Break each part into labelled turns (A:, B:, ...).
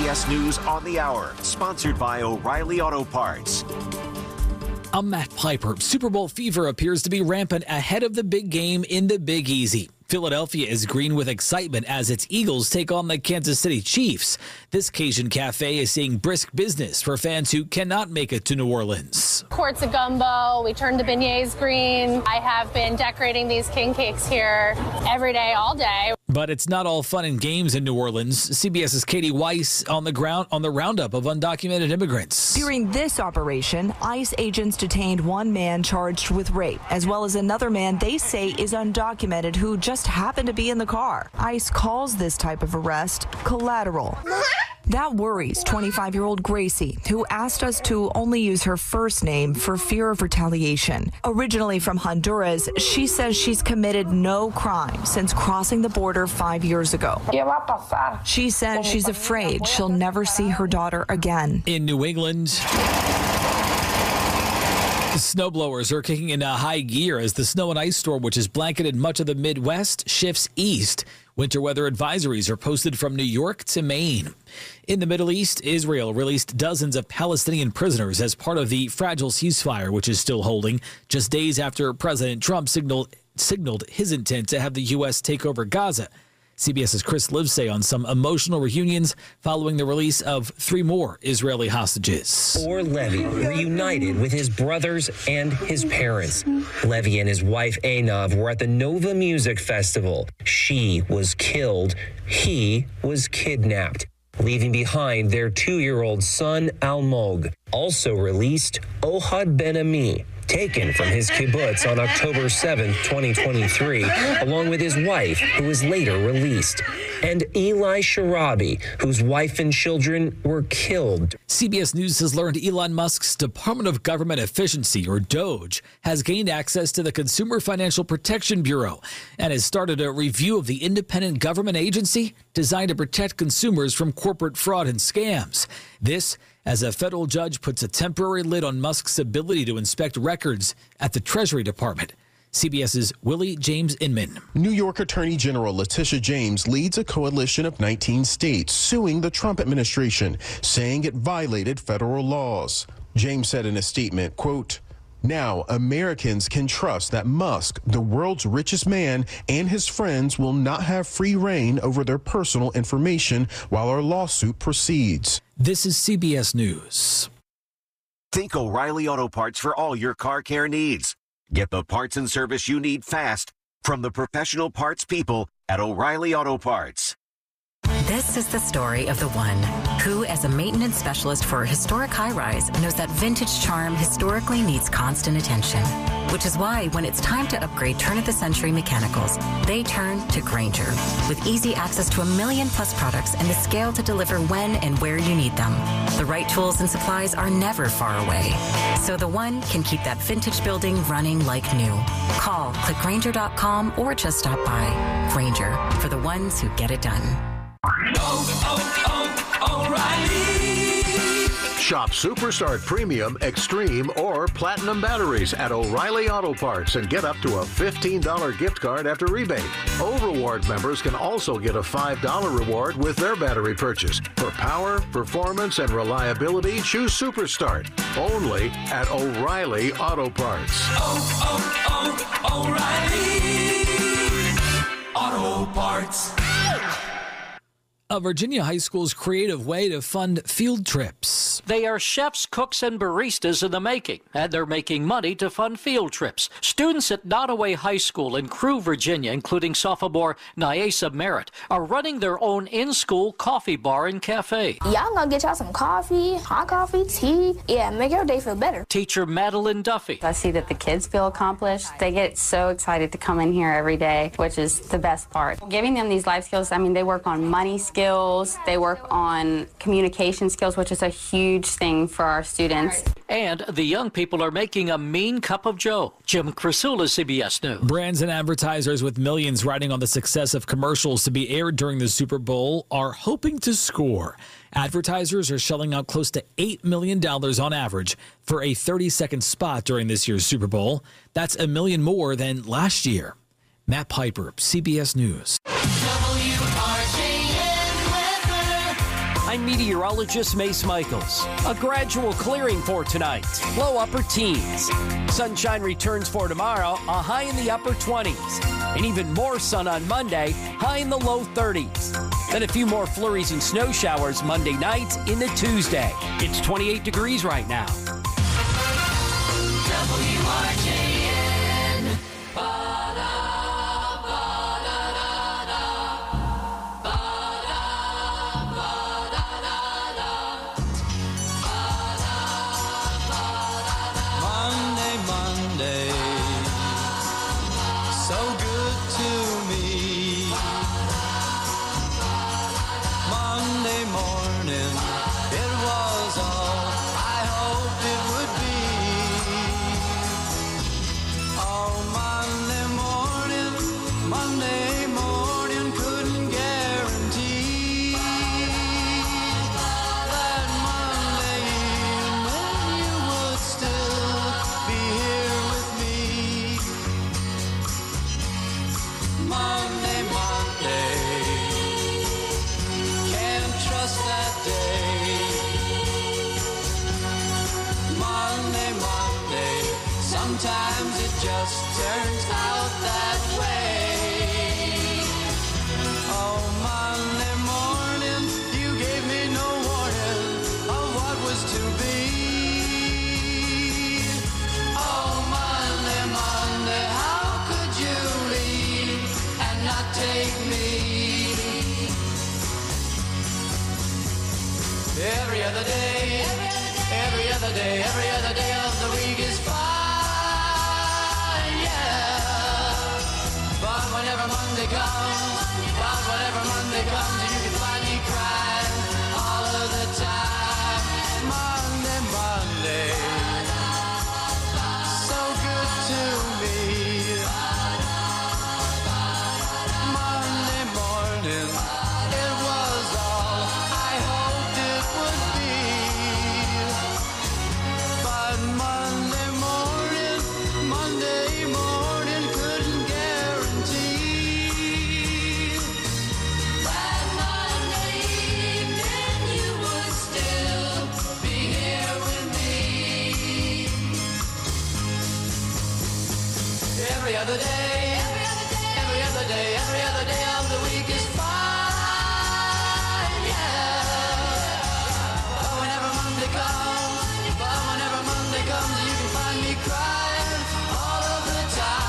A: CBS News on the Hour, sponsored by O'Reilly Auto Parts.
B: I'm Matt Piper. Super Bowl fever appears to be rampant ahead of the big game in the Big Easy. Philadelphia is green with excitement as its Eagles take on the Kansas City Chiefs. This Cajun cafe is seeing brisk business for fans who cannot make it to New Orleans.
C: Quarts of gumbo, we turned the beignets green. I have been decorating these king cakes here every day, all day.
B: But it's not all fun and games in New Orleans. CBS's Katie Weiss on the roundup of undocumented immigrants.
D: During this operation, ICE agents detained one man charged with rape, as well as another man they say is undocumented who just happened to be in the car. ICE calls this type of arrest collateral. That worries 25-year-old Gracie, who asked us to only use her first name for fear of retaliation. Originally from Honduras, she says she's committed no crime since crossing the border 5 years ago. She says she's afraid she'll never see her daughter again.
B: In New England, snowblowers are kicking into high gear as the snow and ice storm, which has blanketed much of the Midwest, shifts east. Winter weather advisories are posted from New York to Maine. In the Middle East, Israel released dozens of Palestinian prisoners as part of the fragile ceasefire, which is still holding, just days after President Trump signaled his intent to have the U.S. take over Gaza. CBS's Chris Livesay on some emotional reunions following the release of 3 more Israeli hostages.
E: Or Levy reunited with his brothers and his parents. Levy and his wife Einav were at the Nova Music Festival. She was killed. He was kidnapped, leaving behind their 2-year-old son Almog. Also released Ohad Ben-Ami, taken from his kibbutz on October 7, 2023, along with his wife, who was later released, and Eli Sharabi, whose wife and children were killed.
B: CBS News has learned Elon Musk's Department of Government Efficiency, or DOGE, has gained access to the Consumer Financial Protection Bureau and has started a review of the independent government agency designed to protect consumers from corporate fraud and scams. This as a federal judge puts a temporary lid on Musk's ability to inspect records at the Treasury Department. CBS's Willie James Inman.
F: New York Attorney General Letitia James leads a coalition of 19 states suing the Trump administration, saying it violated federal laws. James said in a statement, quote, "Now Americans can trust that Musk, the world's richest man, and his friends will not have free reign over their personal information while our lawsuit proceeds."
B: This is CBS News.
A: Think O'Reilly Auto Parts for all your car care needs. Get the parts and service you need fast from the professional parts people at O'Reilly Auto Parts.
G: This is the story of the one who, as a maintenance specialist for a historic high-rise, knows that vintage charm historically needs constant attention. Which is why when it's time to upgrade turn-of-the-century mechanicals, they turn to Grainger. With easy access to 1 million-plus products and the scale to deliver when and where you need them. The right tools and supplies are never far away. So the one can keep that vintage building running like new. Call, click Grainger.com, or just stop by. Grainger, for the ones who get it done.
H: O'Reilly. Shop Superstart Premium, Extreme, or Platinum batteries at O'Reilly Auto Parts and get up to a $15 gift card after rebate. O-Reward members can also get a $5 reward with their battery purchase. For power, performance, and reliability, choose Superstart. Only at O'Reilly Auto Parts.
I: O'Reilly Auto Parts.
B: A Virginia high school's creative way to fund field trips.
J: They are chefs, cooks, and baristas in the making, and they're making money to fund field trips. Students at Nottoway High School in Crewe, Virginia, including sophomore Nyasa Merritt, are running their own in-school coffee bar and cafe.
K: Y'all gonna get y'all some coffee, hot coffee, tea. Yeah, make your day feel better.
J: Teacher Madeline Duffy.
L: I see that the kids feel accomplished. They get so excited to come in here every day, which is the best part. Giving them these life skills, I mean, they work on money skills, they work on communication skills, which is a huge thing for our students.
J: And the young people are making a mean cup of joe. Jim Krasula, CBS News.
B: Brands and advertisers with millions riding on the success of commercials to be aired during the Super Bowl are hoping to score. Advertisers are shelling out close to $8 million on average for a 30-second spot during this year's Super Bowl. That's $1 million more than last year. Matt Piper, CBS News.
I: WRJN weather.
J: I
M: I'm meteorologist Mace Michaels. A gradual clearing for tonight. Low upper teens. Sunshine returns for tomorrow, a high in the upper 20s. And even more sun on Monday, high in the low 30s. Then a few more flurries and snow showers Monday night into Tuesday. It's 28 degrees right now.
I: WRJN.
N: Monday, so good to me. Monday morning, it was all I hoped it would be. Oh, Monday morning, couldn't guarantee that Monday evening you would still be here with me. Monday, can't trust that day. Monday, sometimes it just turns out that way. Oh, Monday morning, you gave me no warning of what was to be. Oh, Monday, how could you leave and not take me? Every other day, every other day, every other day of the week is fine, yeah. But whenever Monday comes, and you can find me crying all of the time. Monday, so good to me. Monday morning, it was all I hoped it would be. But Monday morning couldn't guarantee that Monday evening you would still be here with me. Every other day, every other day of the week is fine, yeah. But whenever Monday comes, you can find me crying all of the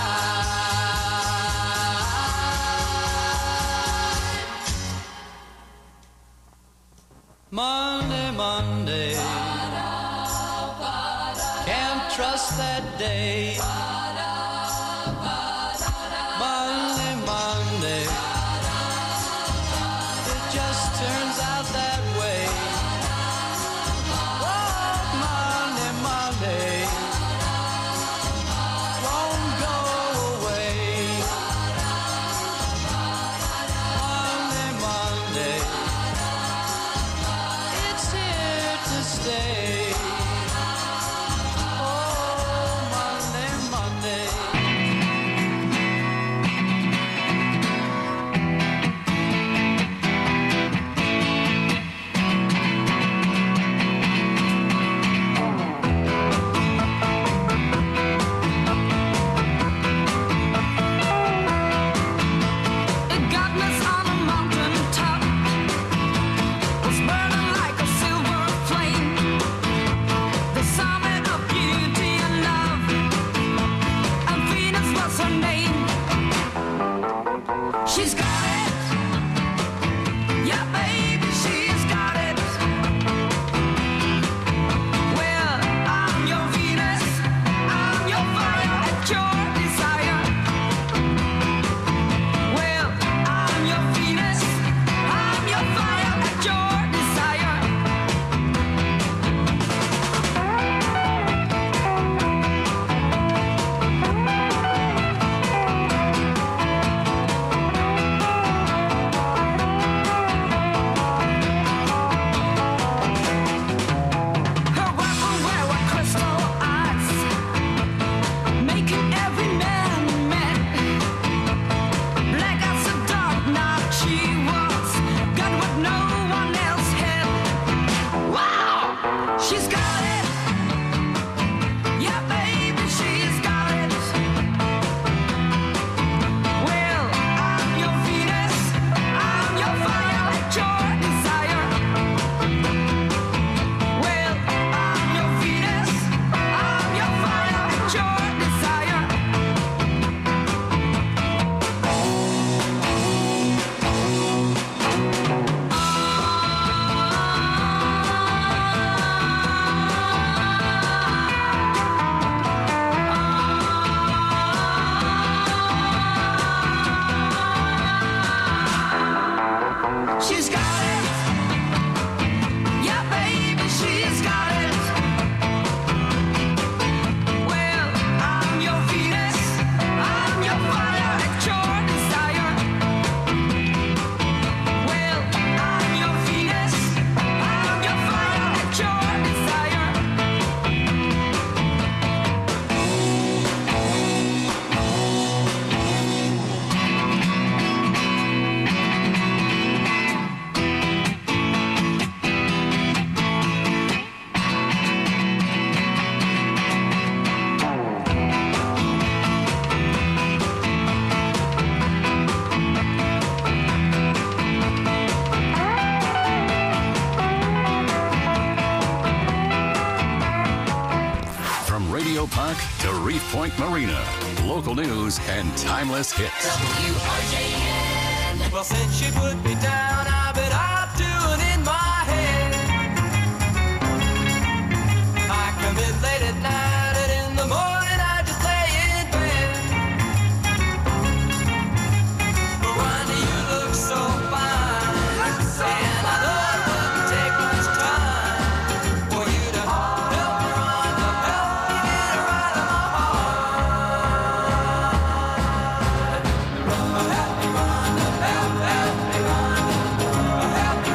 N: time. Monday, can't trust that day. Monday, it just turns out that way. Oh, Monday, won't go away. Monday, it's here to stay. Oh, Monday,
O: Park to Reef Point Marina. Local news and timeless hits.
N: WRJN. Well, since you put me down, I bet I'll do it in my head. I commit late at night and in the morning I just lay in bed. But Ronnie, you look so fine. And I know it wouldn't take much time for you to help me, Rhonda, help me get her out of my heart. Help me, Rhonda, help me, Rhonda. Help me,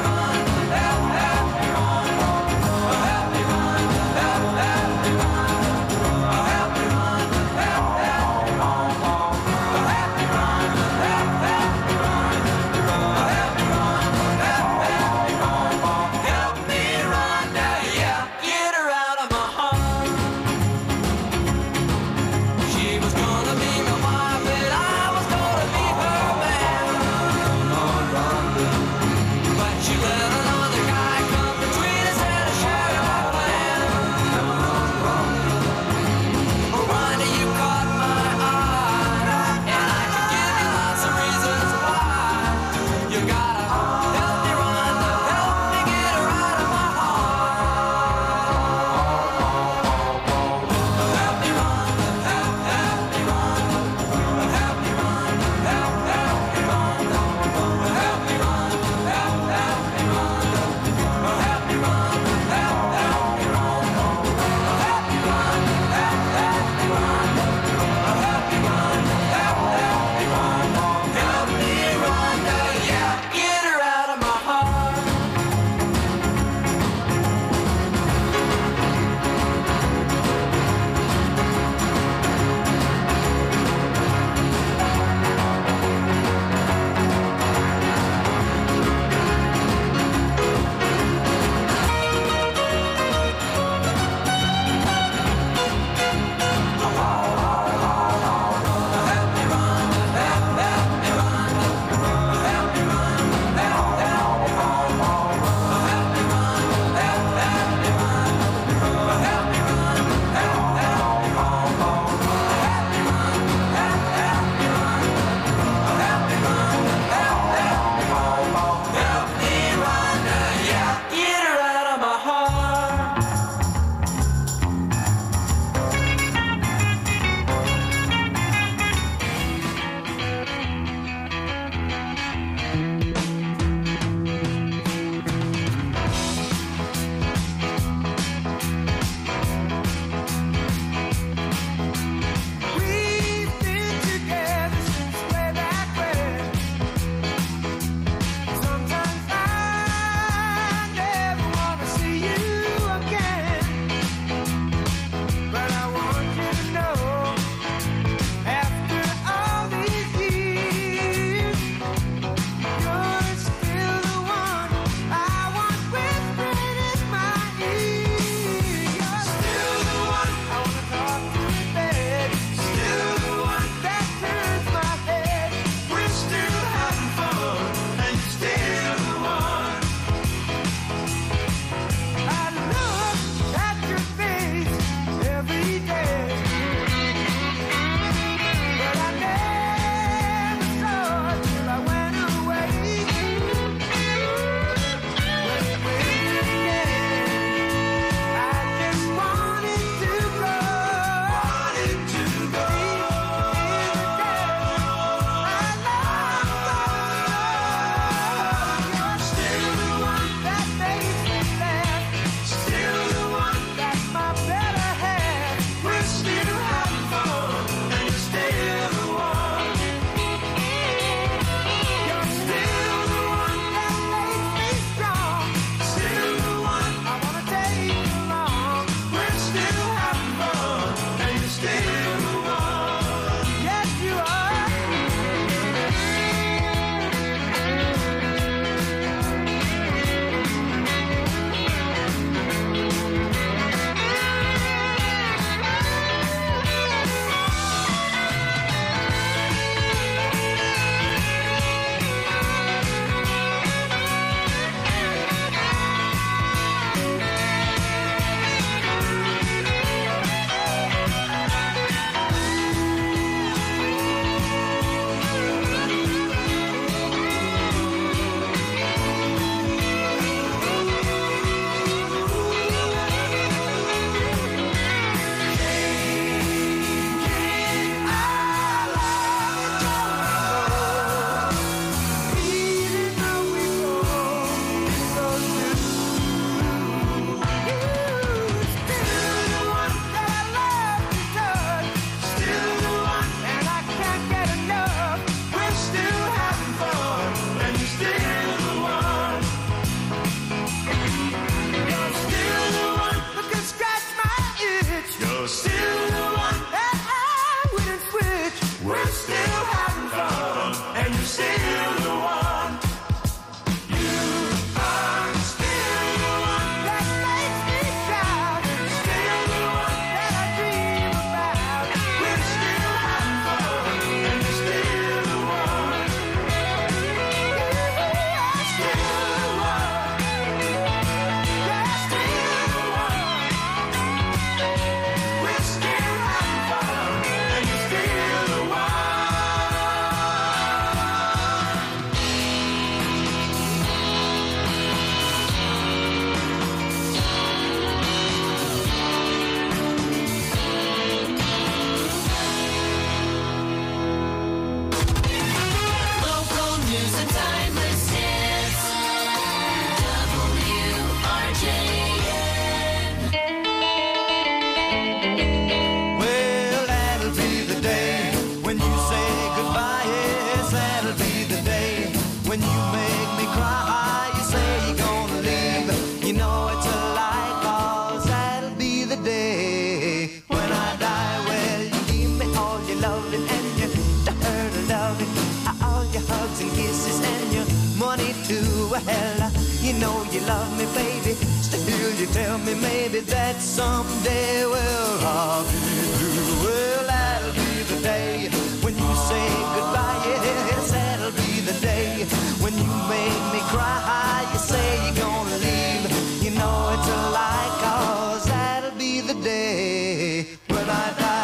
P: know you love me, baby. Still you tell me maybe that someday, well, I'll be blue. Well, that'll be the day when you say goodbye. Yes, that'll be the day when you make me cry. You say you're gonna leave. You know it's a lie, 'cause that'll be the day when I die.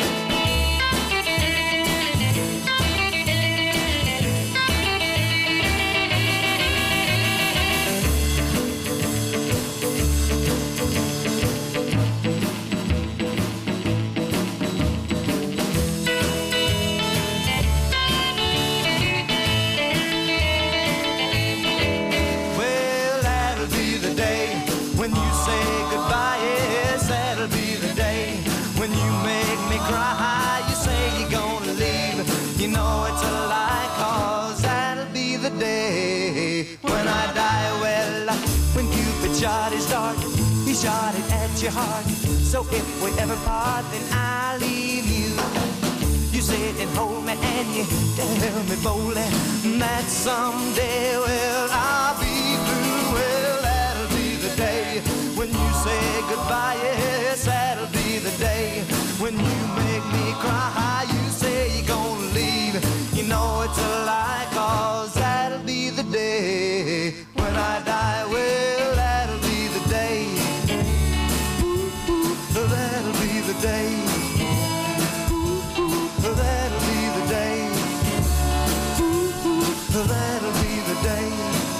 P: Shot his dart, he shot it at your heart. So if we ever part, then I leave you. You sit and hold me and you tell me boldly that someday, well, I'll be through. Well, that'll be the day when you say goodbye. Yes, that'll be the day when you make me cry. You say you're gonna leave. You know it's a lie, 'cause that'll be the day when I die. Well, that'll be the day. That'll be the day. That'll be the day. That'll be the day.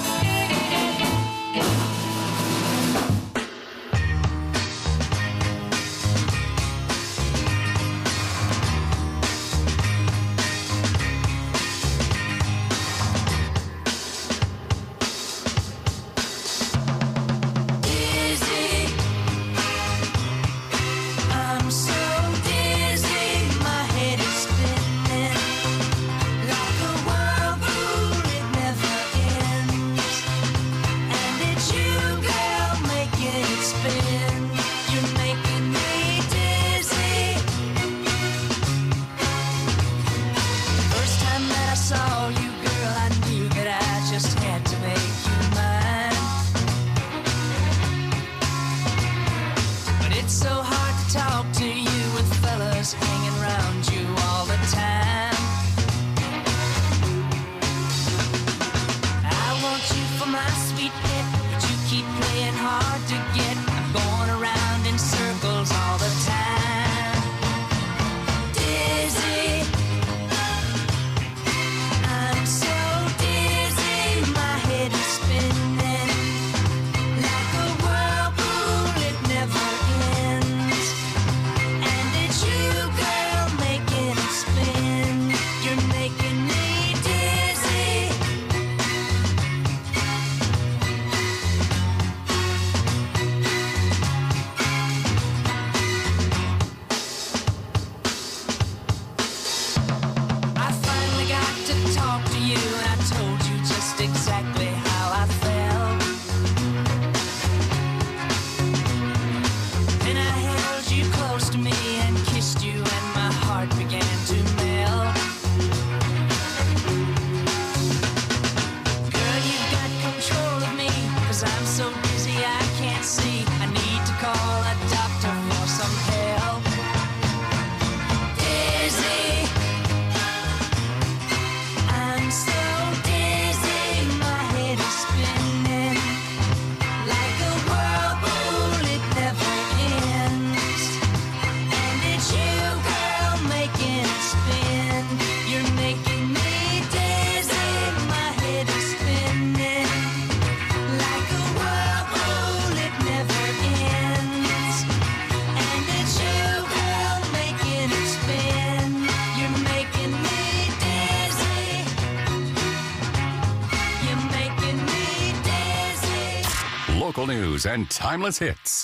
O: Local news and timeless hits.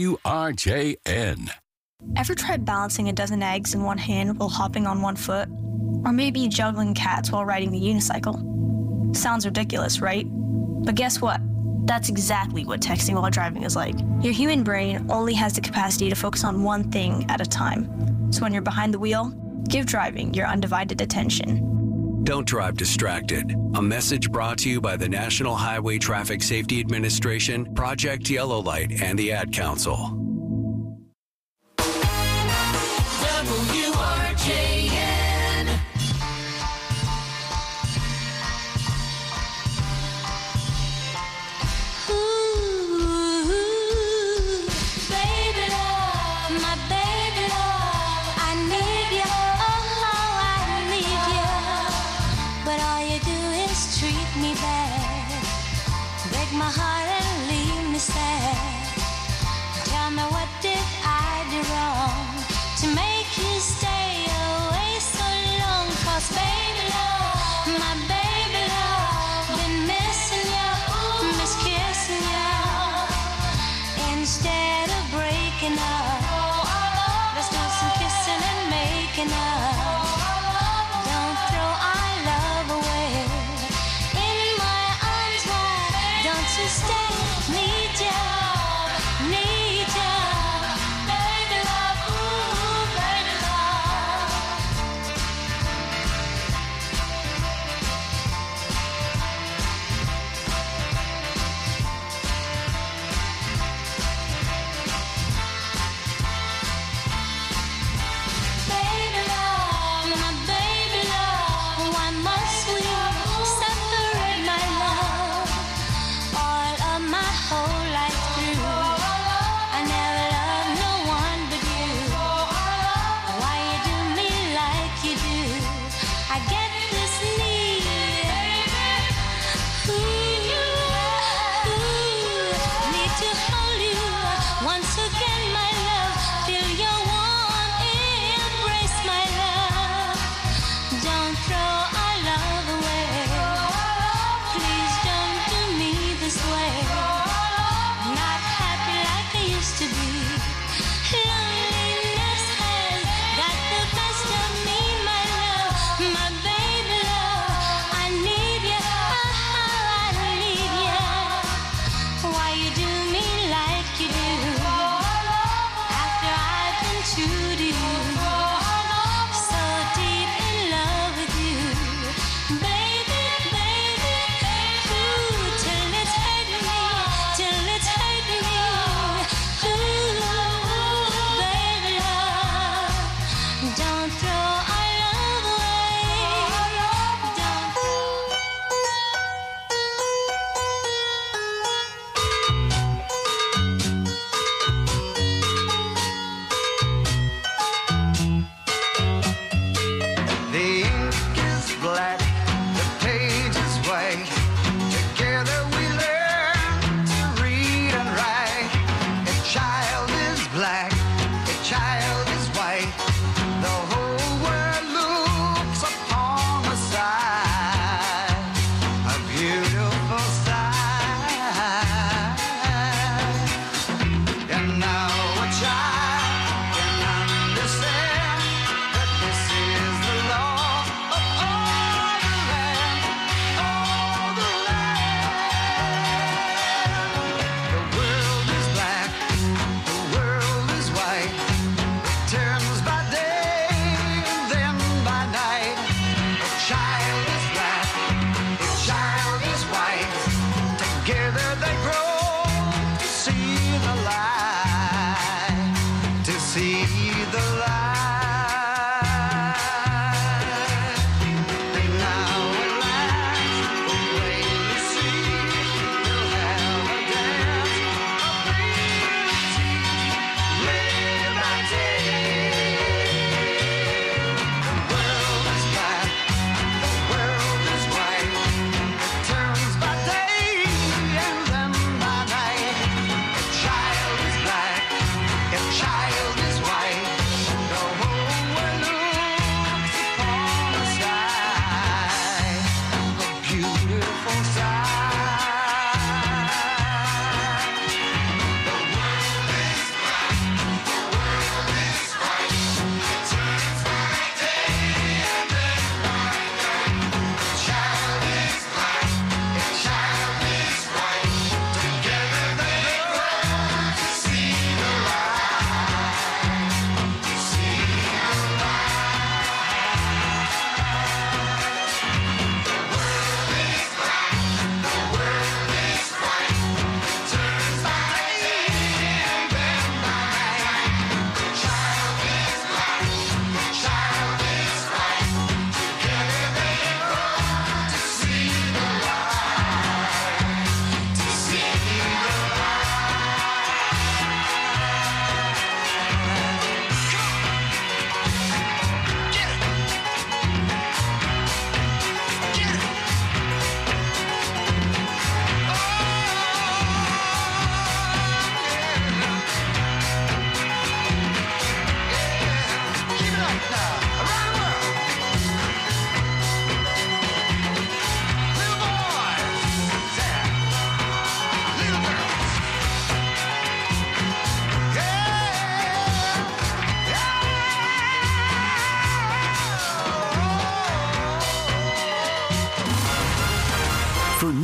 O: WRJN.
Q: Ever tried balancing a dozen eggs in one hand while hopping on one foot? Or maybe juggling cats while riding the unicycle? Sounds ridiculous, right? But guess what? That's exactly what texting while driving is like. Your human brain only has the capacity to focus on one thing at a time. So when you're behind the wheel, give driving your undivided attention.
R: Don't drive distracted. A message brought to you by the National Highway Traffic Safety Administration, Project Yellow Light, and the Ad Council.
N: WRJN.
S: Ooh, baby love, my baby love, I need you, oh, I need you. But all you do is treat me bad, break my heart and leave me sad. Tell me, what did I do wrong to make you stay away so long? 'Cause baby love, my baby love, been missing you, miss kissing you. Instead of breaking up, let's do some kissing and making up. Don't throw our love away. In my arms wide, don't you stay. Need you, need you. Baby love, ooh, baby love. Baby love,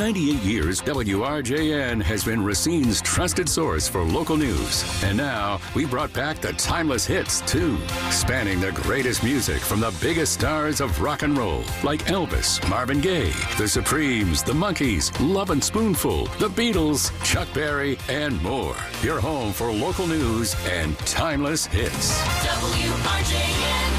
O: 98 years, WRJN has been Racine's trusted source for local news. And now, we brought back the timeless hits, too, spanning the greatest music from the biggest stars of rock and roll, like Elvis, Marvin Gaye, The Supremes, The Monkees, Love and Spoonful, The Beatles, Chuck Berry, and more. Your home for local news and timeless hits.
N: WRJN.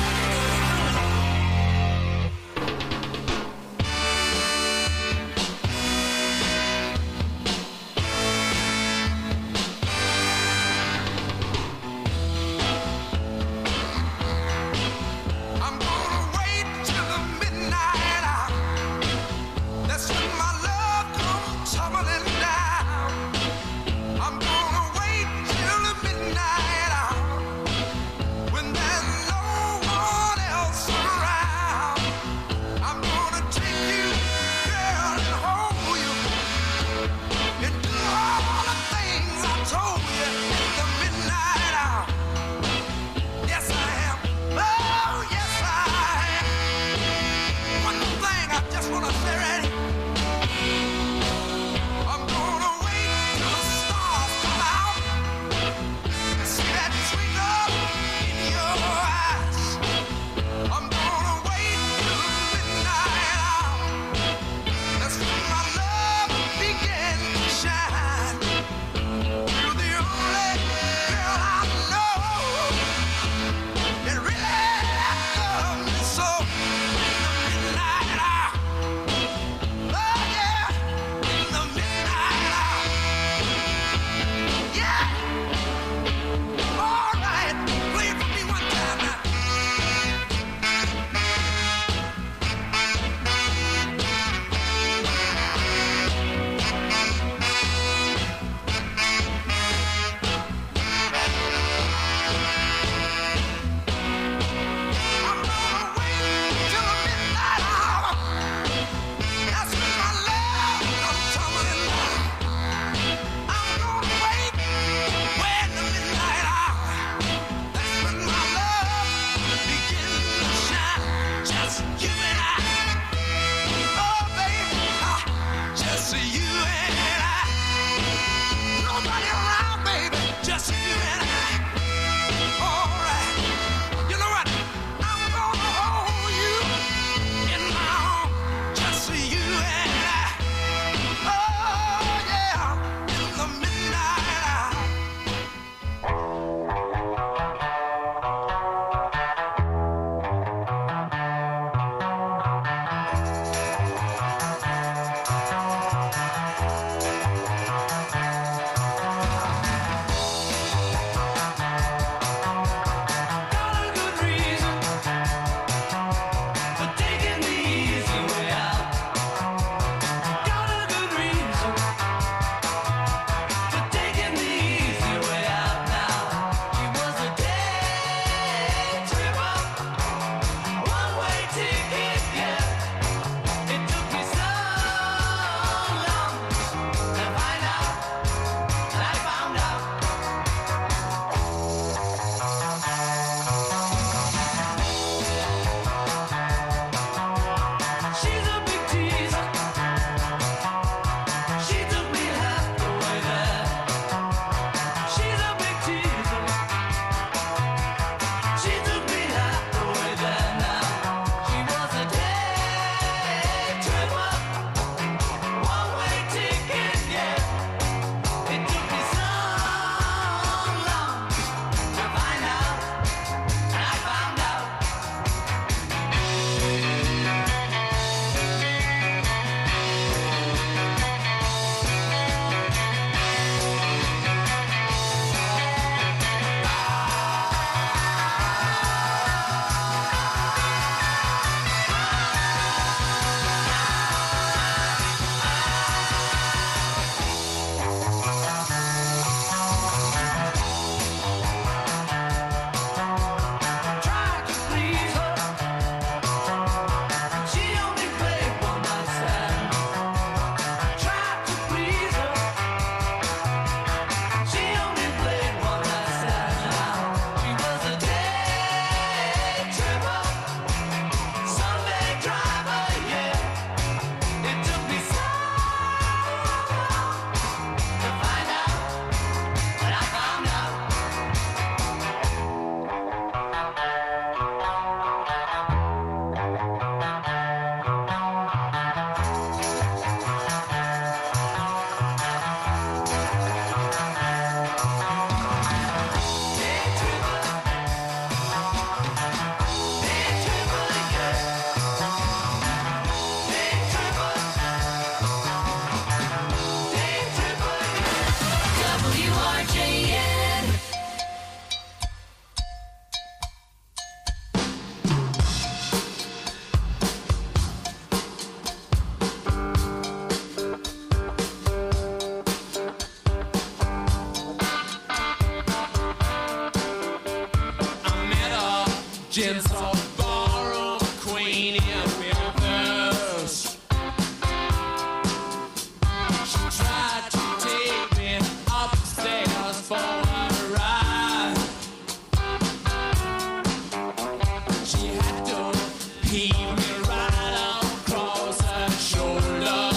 N: See gentle ballroom queen in reverse. She tried to take me upstairs for a ride. She had to heave me right across her shoulder.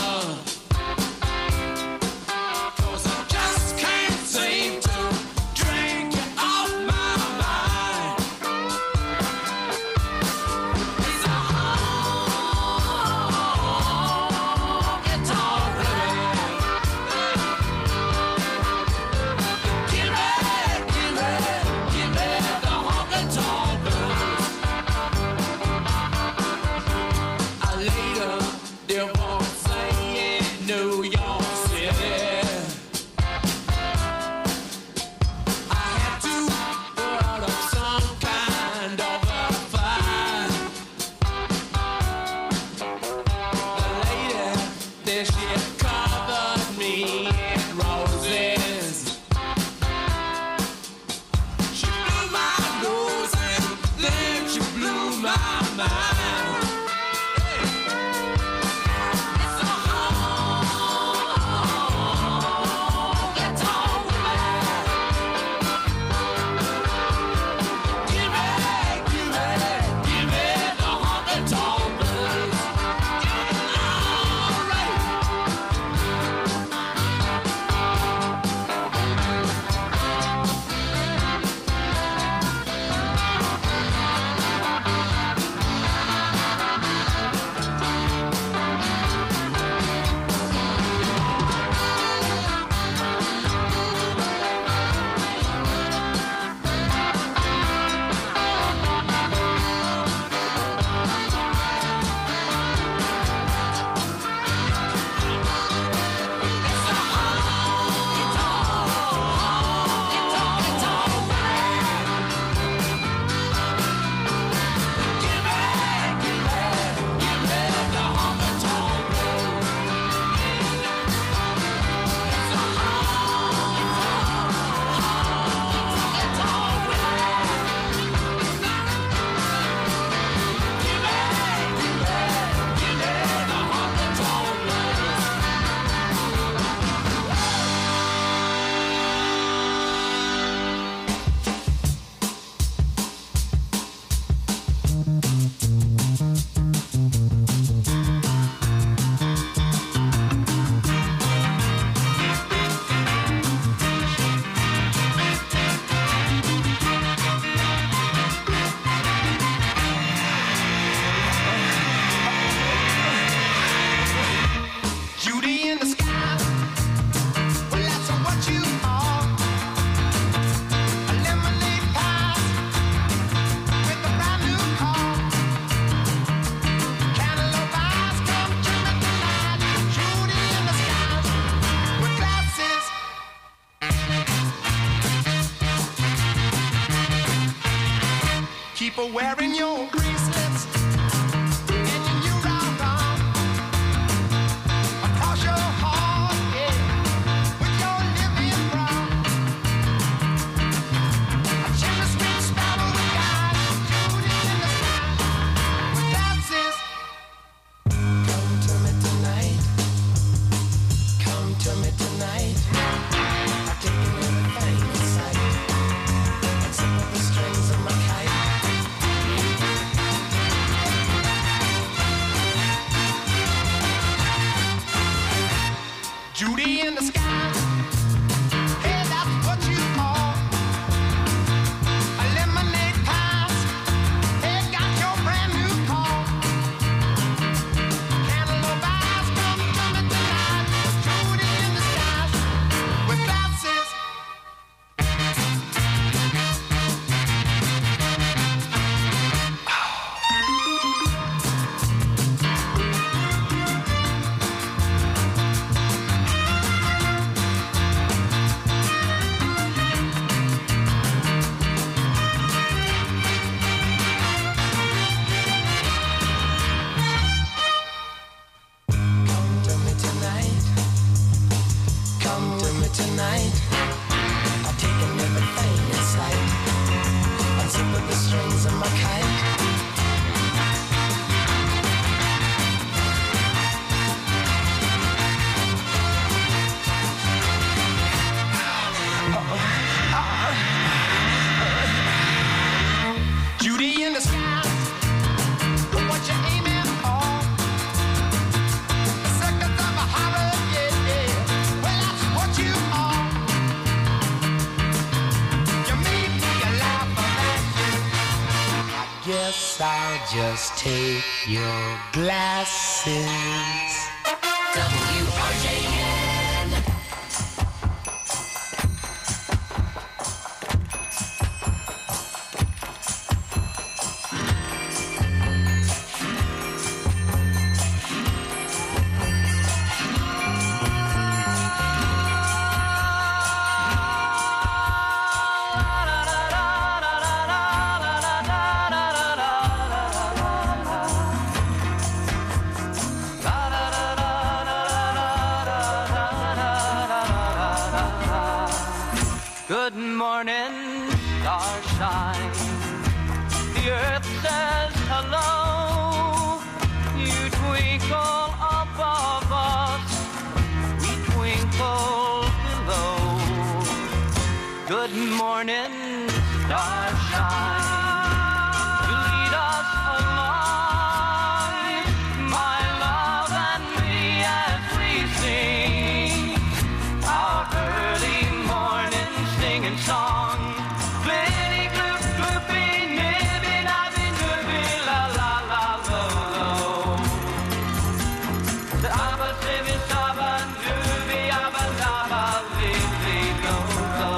N: 'Cause I just can't seem to drink you off my mind. It's a honky-tonk blues. Give me the honky-tonk blues. I later divorced in New York City. I had to put up some kind of a fight. The lady, then she covered me in roses. She blew my nose and then she blew my mind. It's a honky-tonk blues. Give me the honky-tonk blues. All right. Judy in the sky. Well, that's what you are. A lemonade pie with a brand new car. Cantaloupe eyes come to me tonight. Judy in the sky with glasses. Keep her wearing your bracelets and your new round arm. Across your heart, yeah, with your living brown. A chimney sweet sparrow with guide, Judy in the sky with glasses. Come to me tonight. Come to me tonight. I've taken everything in sight, except for the strings of my kite.
P: guess I'll just take your glasses. WRJN. Good morning, starshine. The earth says hello. You twinkle above us, we twinkle below. Good morning, starshine. You lead us along, my love and me, as we sing our early morning singing song. Glitty, gloop, gloopy, nibby, nabby, noobby, la, la, la, lo, lo. The abba, sibby, sabba, doobie, abba, dabba, lily, lo, lo.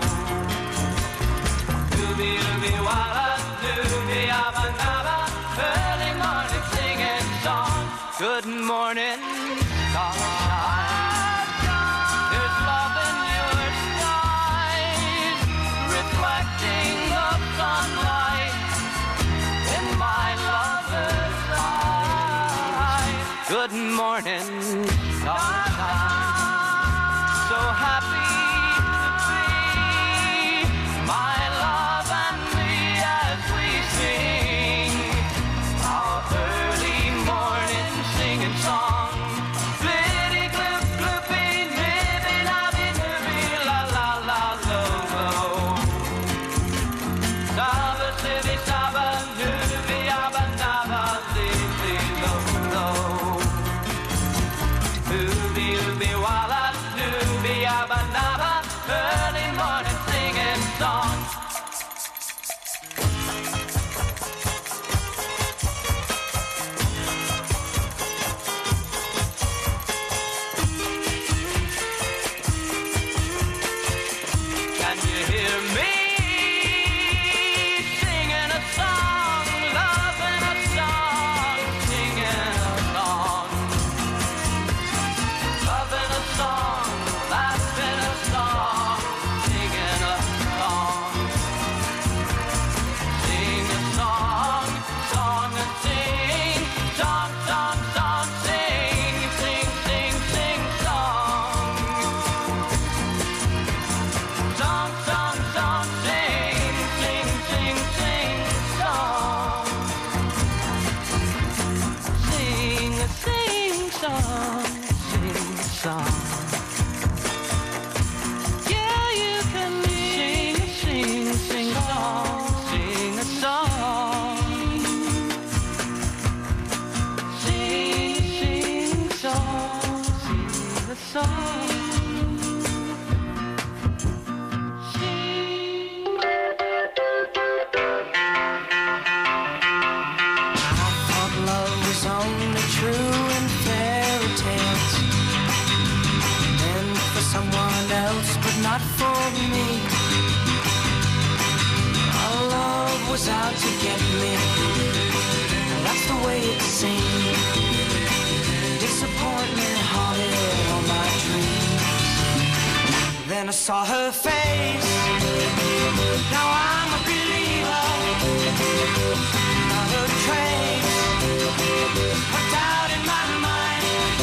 P: Doobie, doobie, walla, doobie, abba, dabba, early morning singing song. Good morning, starshine. There's love in your skies, reflecting the sunlight in my lover's eyes. Good morning, starshine. So happy to be my love and me as we sing our early morning singing song. Glitty, gloop, gloopy, nibby, nabby, nibby, la, la, la, lo, lo. Saba, sibby, saba, nibby, abba, nabba, lily, lo, lo. Doobie, doobie, walla, doobie, abba, nabba, early morning singing song. Can you hear me singing a song, loving a song, singing a song, loving a song, laughing a song, singing a song, sing a song, song and sing, song, song, song, sing, sing, sing, sing song. Song, song, song, sing, sing, sing, sing, song. Sing a sing song, sing a song. Yeah, you can sing, sing song, sing a song. Sing song, sing a song. I thought love was only true in fairy tales, meant for someone else, but not for me. Our love was out to get me, that's the way it seemed. Disappointment haunted all my dreams. Then I saw her face, now I'm a believer. Not a trace of doubt in my mind.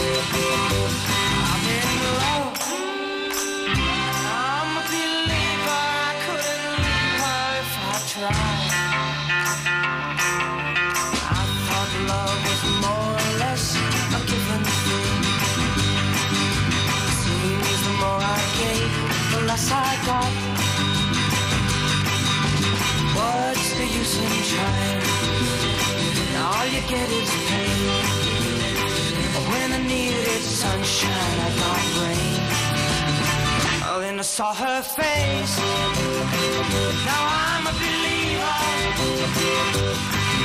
P: I'm in love, I'm a believer. I couldn't leave her if I tried. I thought love was more or less a given thing. Seems the more I gave, the less I got. What's the use in trying? All you get is pain. When I needed sunshine, I got rain. Oh, then I saw her face. Now I'm a believer.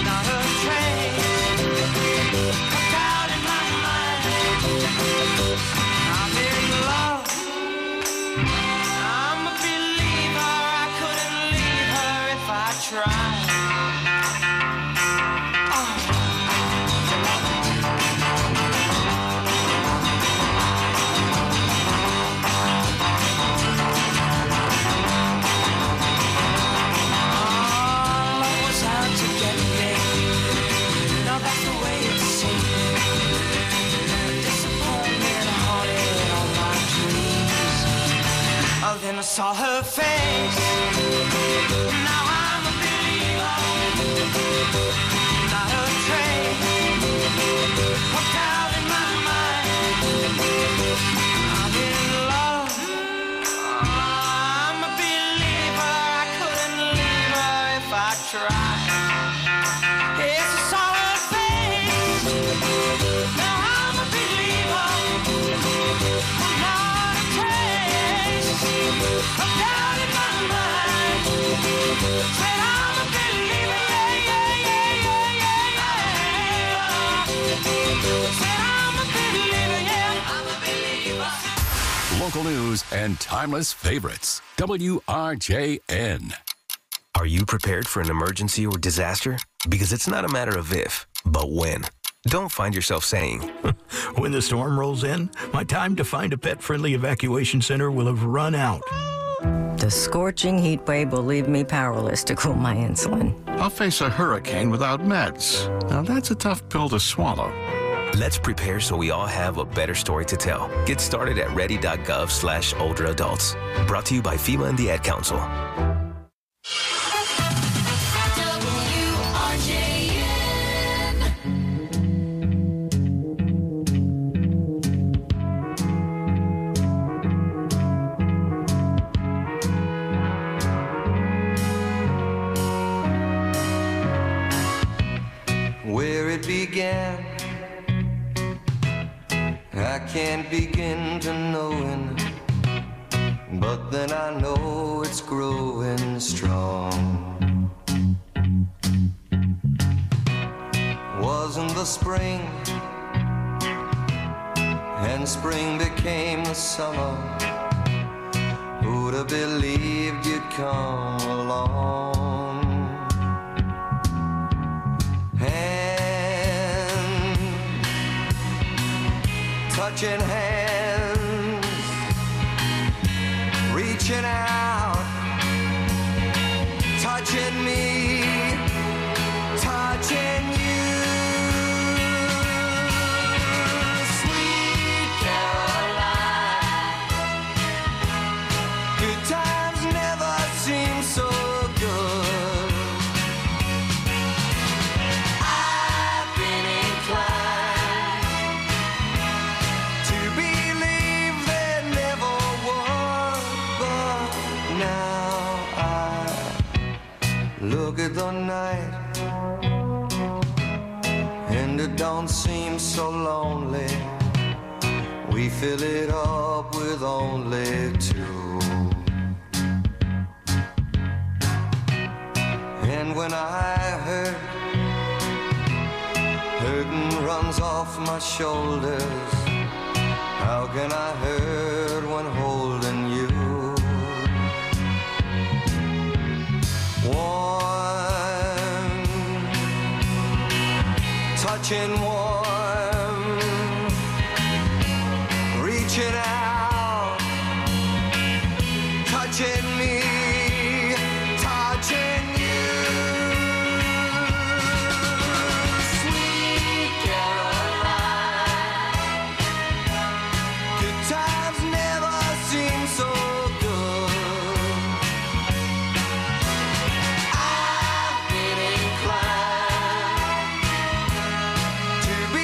O: local news and timeless favorites. WRJN.
T: Are you prepared for an emergency or disaster? Because it's not a matter of if, but when. Don't find yourself saying,
U: when the storm rolls in, my time to find a pet-friendly evacuation center will have run out.
V: The scorching heat wave will leave me powerless to cool my insulin.
W: I'll face a hurricane without meds. Now that's a tough pill to swallow.
T: Let's prepare so we all have a better story to tell. Get started at ready.gov/older adults. Brought to you by FEMA and the Ad Council.
X: Where it began, I can't begin to knowing, but then I know it's growing strong. Wasn't the spring, and spring became the summer. Who'd have believed you'd come along? Touching hands, reaching out, touching me, touching you. Sweet Caroline, good times never seem so good. I've been inclined to believe there never was, but now I look at the night and it don't seem so lonely. We fill it up with only two. And when I hurt, hurting runs off my shoulders. How can I hurt when holding you? Warm, touching warm, reaching out, touching me, touching you. Sweet Caroline, good times never seem so good. I've been inclined to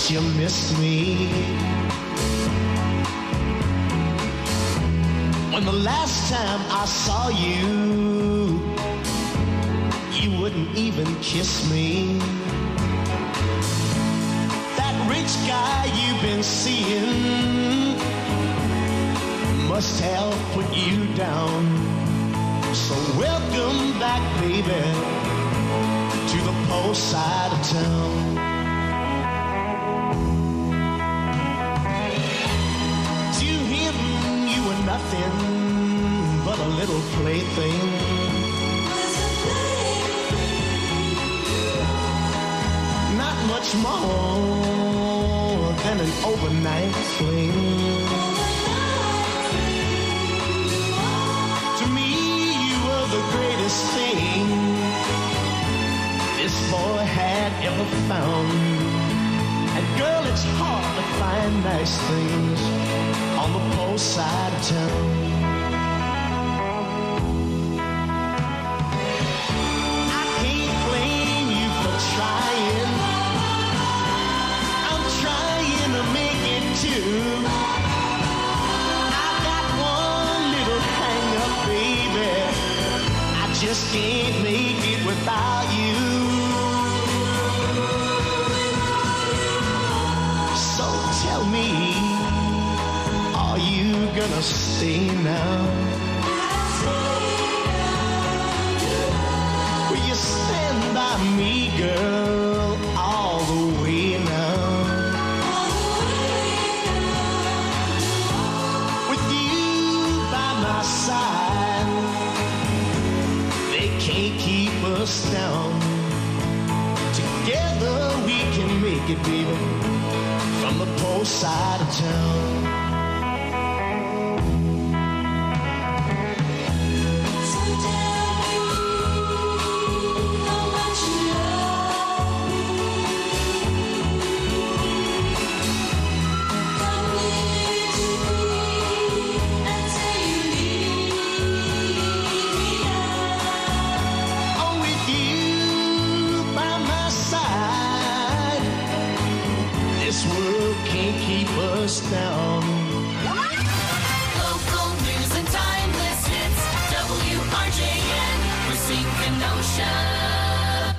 C: guess you missed me. When the last time I saw you, you wouldn't even kiss me. That rich guy you've been seeing must have put you down. So welcome back, baby, to the post side of town. To him, you were nothing but a little plaything. Not much more than an overnight fling. To me, you were the greatest thing this boy had ever found. And girl, it's hard to find nice things on the post side of town. I can't blame you for trying. I'm trying to make it too. I got one little hang up, baby. I just can't make it without you. Tell me, are you gonna stay now? Will you stand by me, girl, all the way now? With you by my side, they can't keep us down. Together we can make it, baby. From the post side of town. So tell me how much you love me. Come near to me and say you need me now. Oh, with you by my side, this world can't keep us down.
N: Local news and timeless hits. WRJN, Racine Kenosha.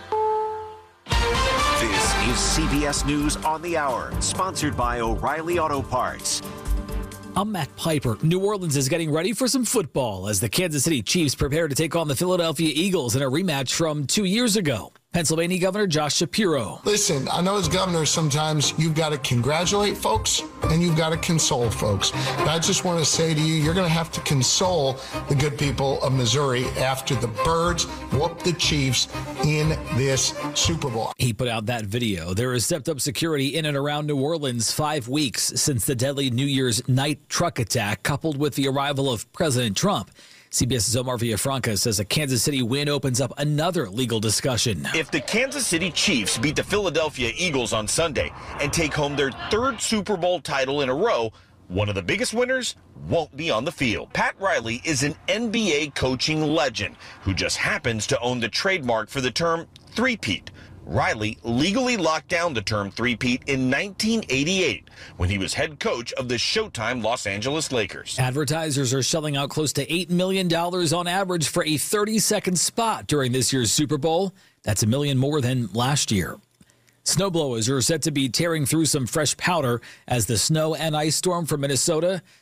A: This is CBS News on the Hour, sponsored by O'Reilly Auto Parts.
B: I'm Matt Piper. New Orleans is getting ready for some football as the Kansas City Chiefs prepare to take on the Philadelphia Eagles in a rematch from 2 years ago. Pennsylvania Governor Josh Shapiro.
D: Listen, I know as governor sometimes you've got to congratulate folks and you've got to console folks. But I just want to say to you, you're going to have to console the good people of Missouri after the Birds whooped the Chiefs in this Super Bowl.
B: He put out that video. There is stepped up security in and around New Orleans 5 weeks since the deadly New Year's night truck attack, coupled with the arrival of President Trump. CBS's Omar Villafranca says a Kansas City win opens up another legal discussion.
E: If the Kansas City Chiefs beat the Philadelphia Eagles on Sunday and take home their third Super Bowl title in a row, one of the biggest winners won't be on the field. Pat Riley is an NBA coaching legend who just happens to own the trademark for the term three-peat. Riley legally locked down the term three-peat in 1988 when he was head coach of the Showtime Los Angeles Lakers.
B: Advertisers are shelling out close to $8 million on average for a 30-second spot during this year's Super Bowl. That's $1 million more than last year. Snowblowers are set to be tearing through some fresh powder as the snow and ice storm from Minnesota